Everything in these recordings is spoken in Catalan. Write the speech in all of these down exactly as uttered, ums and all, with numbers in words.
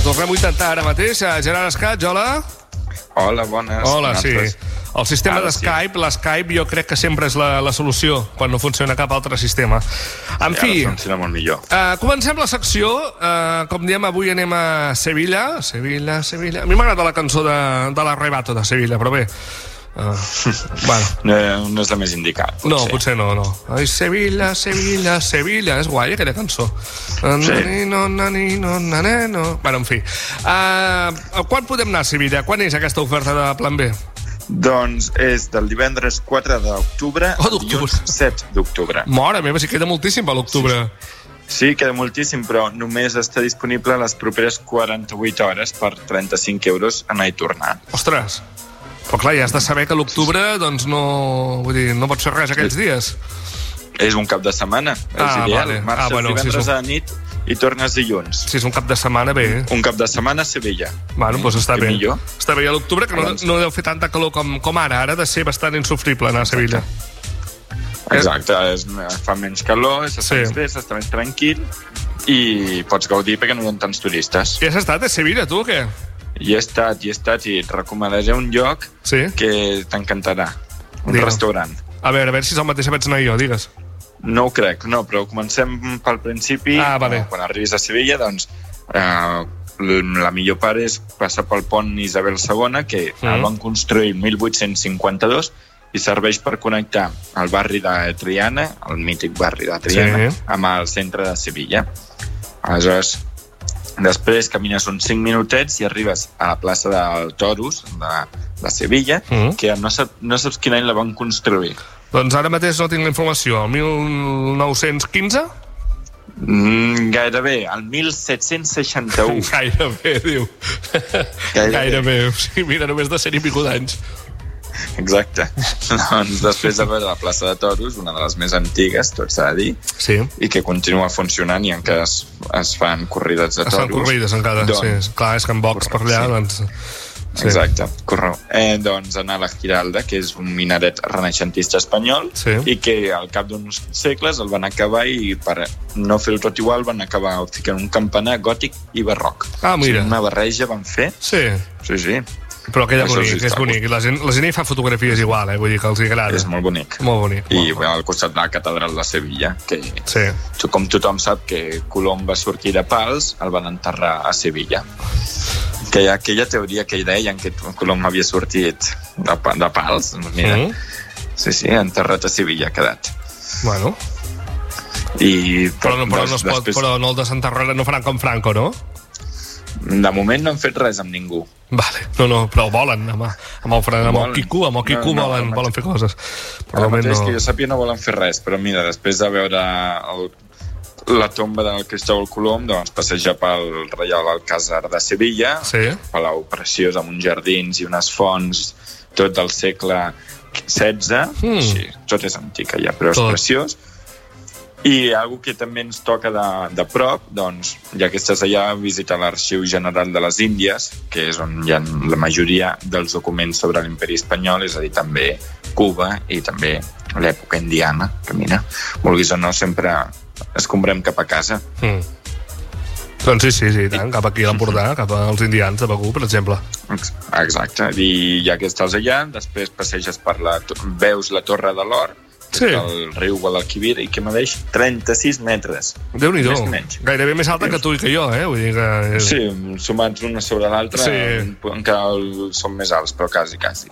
tornem a intentar ara mateix. Gerard Escatx, hola. Hola, bones. Hola, sí. El sistema de Skype, l'Skype, jo crec que sempre és la, la solució quan no funciona cap altre sistema. En fi, ara funciona molt millor. Uh, comencem la secció. Uh, com diem, avui anem a Sevilla. Sevilla, Sevilla... A mi m'agrada la cançó de, de l'Arrebato de Sevilla, però bé... Uh, bueno. no, no és la més indicada. Potser. No, potser no, no. Ai, Sevilla, Sevilla, Sevilla. És guai, aquella cançó. Sí. No, no, no, no, no. Bueno, en fi. Uh, quan podem anar a Sevilla? Quan és aquesta oferta de Plan B? Doncs és del divendres quatre d'octubre oh, al dilluns set d'octubre. Mare meva, si queda moltíssim per l'octubre. Sí. sí, queda moltíssim, però només està disponible les properes quaranta-vuit hores per trenta-cinc euros anar i tornar. Ostres! Però clar, ja has de saber que a l'octubre doncs no, vull dir, no pots fer res aquells dies. És un cap de setmana, és ah, ideal. Vale. Marxes ah, bueno, divendres si a la nit i tornes dilluns. Si és un cap de setmana, bé. Un cap de setmana a Sevilla. Bueno, doncs està bé. Millor. Està bé a l'octubre, que no, no deu fer tanta calor com, com ara. Ara ha de ser bastant insufrible anar a Sevilla. Exacte, és, fa menys calor, s'està sí. més bé, s'està més tranquil i pots gaudir perquè no hi ha tants turistes. I has estat a Sevilla, tu, o què? Hi he estat, hi he estat i et recomanaré un lloc sí? que t'encantarà. Un Digue. restaurant. A veure, a veure si és el mateix que vaig anar jo, digues. No ho crec, no, però comencem pel principi. Ah, vale. Quan arribis a Sevilla, doncs, eh, la millor part és passar pel pont Isabel segona, que mm. el van construir el mil vuit-cents cinquanta-dos i serveix per connectar el barri de Triana, el mític barri de Triana, sí. amb el centre de Sevilla. Aleshores, després camines uns cinc minutets i arribes a la plaça del Toros de, de Sevilla, mm. que no, sap, no saps quin any la van construir. Doncs ara mateix no tinc la informació. El mil nou-cents quinze? Mm, gairebé, el mil set-cents seixanta-u. Gairebé, diu. Gairebé. Gairebé. O sigui, mira, només de cent i pico d'anys. Exacte. Doncs després de veure la plaça de Toros, una de les més antigues, tot s'ha de dir, sí. i que continua funcionant i encara es, es fan corrides de toros. Es fan corrides encara, doncs, sí. Clar, és que en box per allà, sí. doncs... Sí. Exacte, correcte. Eh, doncs anar a la Giralda, que és un minaret renaixentista espanyol, sí. i que al cap d'uns segles el van acabar i per no fer-ho tot igual van acabar ficant un campanar gòtic i barroc. Ah, mira. O sigui, una barreja van fer. Sí. Sí, sí. Però queda bonic, és bonic. La gent, la gent hi fa fotografies igual, eh? Vull dir que els agrada. És molt bonic. Molt bonic. I molt bueno, al costat de la catedral de Sevilla, que sí. com tothom sap que Colom va sortir de Pals, el van enterrar a Sevilla. Que hi ha aquella teoria que hi deien que Colom havia sortit de, de Pals. Mira, mm. sí, sí, enterrat a Sevilla ha quedat. Bueno. I, però, no, però, no es pot, després... però no el desenterraran, no faran com Franco, no? De moment no han fet res amb ningú. Vale, no, no, però volen, amb, amb, el, amb el Quico, amb el Quico no, no, volen, volen fer coses. Però el mateix no... que jo sàpiga no volen fer res, però mira, després de veure el, la tomba del Cristòbal Colom, doncs passejar pel Reial Alcázar de Sevilla, sí. palau preciós amb uns jardins i unes fonts, tot del segle setze, mm. sí, tot és antic allà, però tot. És preciós. I algo que també ens toca de, de prop, doncs, ja que estàs allà, visita l'Arxiu General de les Índies, que és on hi ha la majoria dels documents sobre l'imperi espanyol, és a dir, també Cuba i també l'època indiana, que mira, vulguis o no, sempre escombrem cap a casa. Mm. Doncs sí, sí, sí, tant, cap aquí a l'Empordà, cap als indians de Begur, per exemple. Exacte, i ja que estàs allà, després passeges per la... veus la Torre de l'Or, sí. el riu Guadalquivir, i que medeix trenta-sis metres. Déu-n'hi-do, gairebé més alta que tu i que jo, eh? Vull dir que... Sí, sumats una sobre l'altra, sí. encara són més alts, però quasi, quasi.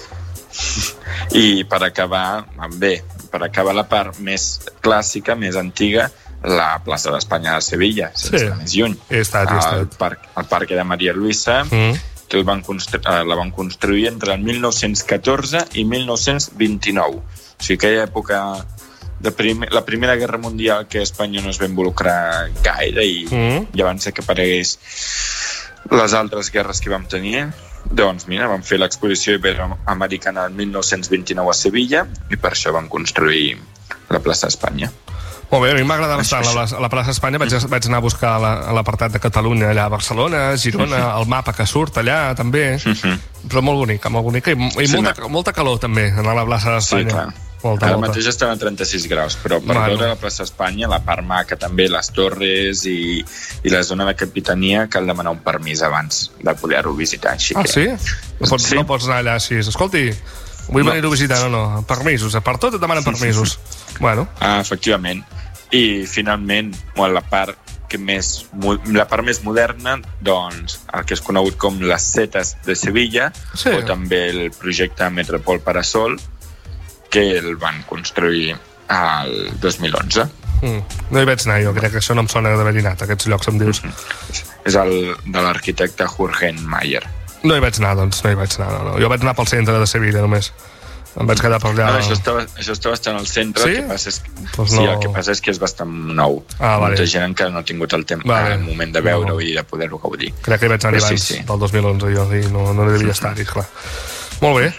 I per acabar, bé, per acabar la part més clàssica, més antiga, la plaça d'Espanya de Sevilla, sense sí. més lluny. He estat, he estat. El, parc, el parc de Maria Luisa, mm. que el van la van construir entre el mil nou-cents catorze i mil nou-cents vint-i-nou. O sigui, aquella època de primer, la Primera Guerra Mundial, que Espanya no es va involucrar gaire i mm. ja van ser que aparegués les altres guerres que vam tenir. Doncs mira, vam fer l'exposició iberoamericana el mil nou-cents vint-i-nou a Sevilla i per això van construir la plaça d'Espanya. Molt bé, a mi m'agrada bastant a la, a la plaça d'Espanya. Vaig, vaig anar a buscar l'apartat de Catalunya allà a Barcelona, Girona, el mapa que surt allà també, però molt bonica, molt bonica i, i sí, molta, no. molta calor també a la plaça d'Espanya. Sí, clar. Volta, Ara volta. mateix estem a trenta-sis graus, però per Bueno. veure la plaça Espanya, la part maca també, les torres i, i la zona de capitania, cal demanar un permís abans de poder-ho visitar. Així Ah, que... sí? No pots, Sí. no pots anar allà així. Escolti, vull No. venir-ho a visitar, no, no. Permisos, per tot et demanen permisos. Bueno, Ah, efectivament. I finalment, bueno, la part que més, mo- la part més moderna, doncs, el que és conegut com les Setes de Sevilla, Sí. o també el projecte Metropol Parasol, que el van construir el dos mil onze. mm, no hi vaig anar jo, crec que això no em sona d'haver-hi anat, aquests llocs, em dius. És el de l'arquitecte Jürgen Mayer. No hi vaig anar, doncs, no hi vaig anar. No, no. Jo vaig anar pel centre de Sevilla, només. Em vaig quedar per allà... No, això, està, això està bastant al centre, Sí? el que passa és que, Pues sí, no. el que passa és que és bastant nou. Ah, vale. Molta gent encara no ha tingut el, temps, Vale. el moment de veure-ho No. i de poder-ho gaudir. Crec que hi vaig anar Però sí, abans, sí. del dos mil onze, jo, i no, no devia estar-hi, clar. Molt bé.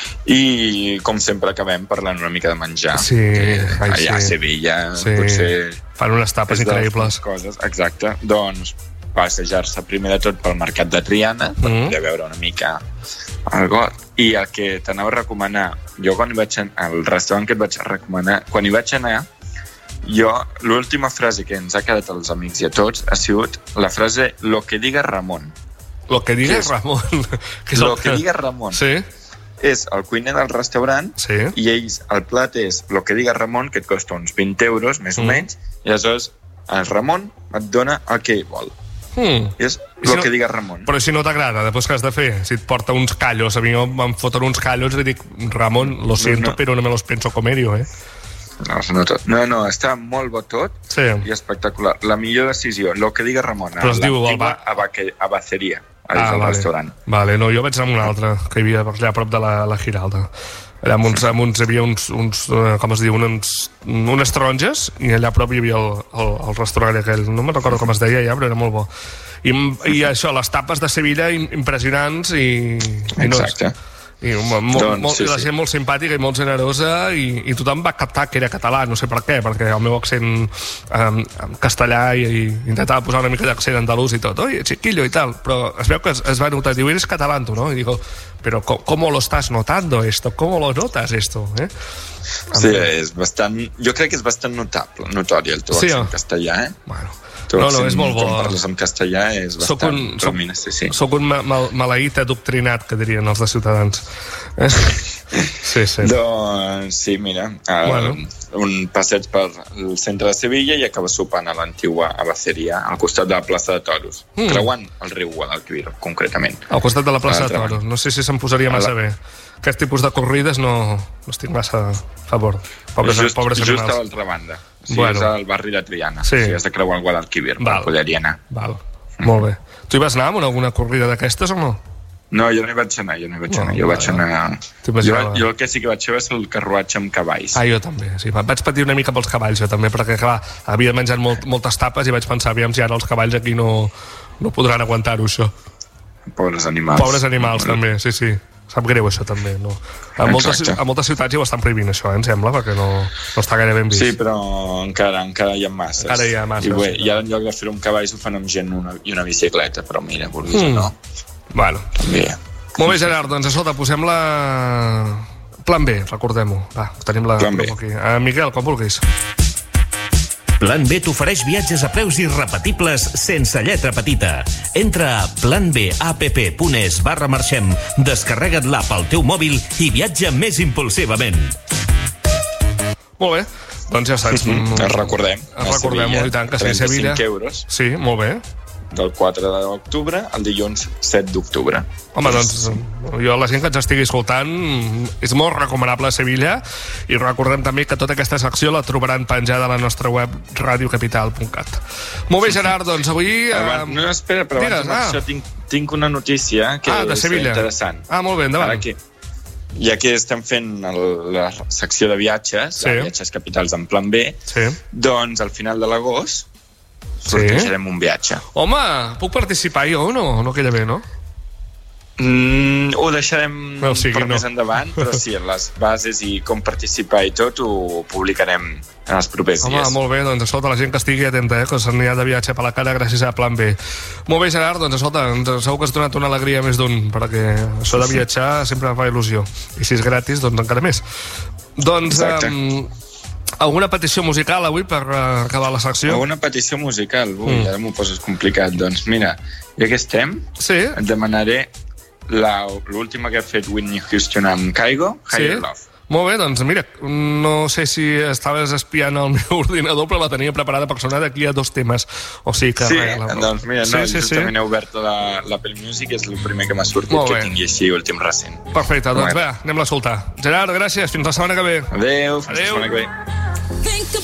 I, com sempre, acabem parlant una mica de menjar. Sí, que ai, allà a sí. Sevilla, Sí. potser... Fan unes tapes és de les increïbles. Coses, exacte. Doncs passejar-se primer de tot pel mercat de Triana, per Mhm. poder veure una mica el got. I el que t'anava a recomanar, jo quan hi vaig anar, el restaurant que et vaig recomanar, quan hi vaig anar, jo, l'última frase que ens ha quedat als amics i a tots ha sigut la frase «Lo que diga Ramon». Lo que diga Què és? Ramon. Que és Lo el que diga Ramon. Sí, És el cuiner del restaurant sí. i ells, el plat és Lo que diga Ramon, que et costa uns vint euros, més o Mm. menys, i aleshores el Ramon et dona el que ell vol. Hmm. I és I si Lo no- que diga Ramon. Però si no t'agrada, després què has de fer? Si et porta uns callos, a mi em foten uns callos i dic, Ramon, lo siento, No, no. però no me los penso comer yo, eh? No, no, tot. no, no, està molt bo tot Sí. i espectacular. La millor decisió, Lo que diga Ramon, Però es diu el l'antigua ba- abaque- abaceria, el Ah, del vale. restaurant. Vale, no, jo vaig anar a un altre, que hi havia per allà a prop de la, la Giralda. Allà amb uns, amb uns, hi havia uns, uns eh, com es diu, uns, unes taronges, i allà a prop hi havia el, el, el restaurant aquell, no me'n recordo com es deia ja, però era molt bo. I, i això, les tapes de Sevilla im- impressionants i... i no, Exacte. i, mo, mo, Doncs, molt, sí, i la sí. gent molt simpàtica i molt generosa i, i tothom va captar que era català, no sé per què, perquè el meu accent eh, castellà i, i intentava posar una mica d'accent andalús i tot, oi, chiquillo i tal, però es veu que es, es va notar, diu, eres catalán tu, no? I digo, pero ¿cómo lo estás notando esto? ¿Cómo lo notas esto? Eh? Sí, és bastant... Jo crec que és bastant notable, notori el teu Sí, accent oh. castellà, eh? Bueno, Tu no, no, accent, és molt bo. Quan parles en castellà és Soc bastant un, soc, dominant, sí, sí. soc un ma mal, maleït adoctrinat, que dirien els de Ciutadans. Eh? Sí, sí. Doncs sí, mira, uh, Bueno. un passeig per el centre de Sevilla i acaba sopant a l'antigua abaceria al costat de la plaça de Toros, Mm. creuant el riu Guadalquivir, concretament. Al costat de la plaça A de l'altra Toros. banda. No sé si se'm posaria massa A la- bé. Aquest tipus de corrides no, no estic massa a favor. Pobres, just, pobres just a animals. l'altra banda. O sigui, Bueno. és al barri de Triana. Sí. O sigui, has de creuar el Guadalquivir Val. per poder-hi anar. Val. Molt bé. Tu hi vas anar amb alguna corrida d'aquestes o no? No, jo no hi vaig anar, jo no hi vaig No, anar. Jo vale, vaig anar... Jo, T'imaginava. jo el que sí que vaig fer és el carruatge amb cavalls. Ah, jo també. Sí, vaig patir una mica pels cavalls, jo també, perquè, clar, havia menjat molt, moltes tapes i vaig pensar, aviam si ara els cavalls aquí no, no podran aguantar-ho, això. Pobres animals. Pobres animals, també, sí, sí. Sap greu, això, també. No? A, moltes, Exacte. a moltes ciutats ja ho estan prohibint, això, eh, em sembla, perquè no, no està gaire ben vist. Sí, però encara, encara hi ha masses. Encara hi ha masses, I, bé, sí. I ara en lloc de fer-ho amb cavalls ho fan amb gent una, i una bicicleta, però mira, vulguis Mm. o no. Bueno. També. Molt bé, Gerard, doncs, escolta, posem la... Plan B, recordem-ho. Va, tenim la... Plan B. Aquí. Uh, Miquel, com vulguis. Plan B t'ofereix viatges a preus irrepetibles sense lletra petita. Entra a plan b app punt es barra marxem, descarrega't l'app al teu mòbil i viatja més impulsivament. Molt bé, doncs ja saps. Mm, es recordem. a Recordem-ho, Sevilla, i tant, que sí, trenta-cinc Sevilla. euros, Sí, molt bé. del quatre d'octubre al dilluns set d'octubre. Home, doncs, jo, la gent que ens estigui escoltant, és molt recomanable a Sevilla, i recordem també que tota aquesta secció la trobaran penjada a la nostra web radiocapital punt cat. Molt bé, Gerard, doncs avui... Abans, no, espera, però digues, abans ah. d'això tinc, tinc una notícia que Ah, de és Sevilla. interessant. Ah, molt bé, endavant. Ara que, ja que estem fent el, la secció de viatges, Sí. de viatges capitals en plan B, Sí. doncs al final de l'agost sortejarem un viatge. Home, puc participar jo o no? No queda bé, no? Mm, ho deixarem No, o sigui, per no. més endavant, però sí, les bases i com participar i tot ho publicarem en els propers Home, dies. molt bé, doncs escolta, la gent que estigui atenta, eh, que se n'hi ha de viatge per la cara gràcies a Plan B. Molt bé, Gerard, doncs escolta, ens- segur que has donat una alegria més d'un, perquè això de viatjar sempre fa il·lusió. I si és gratis, doncs encara més. Doncs, um, alguna petició musical avui per uh, acabar la secció? Alguna petició musical? Ui, mm. ara m'ho poses complicat. Doncs mira, ja que estem, sí. et demanaré l'última que ha fet Whitney Houston amb Kygo, Higher sí. Love. Molt bé, doncs mira, no sé si estaves espiant el meu ordinador, però la tenia preparada per sonar d'aquí a dos temes. O sigui que... Sí, res, la... doncs mira, sí, no, sí, justament sí. he obert la, la Apple Music, és el primer que m'ha sortit que tingui així últim recent. Perfecte, doncs bé, anem a escoltar. Gerard, gràcies, fins la setmana que ve. Adéu, fins Adéu. la setmana que ve.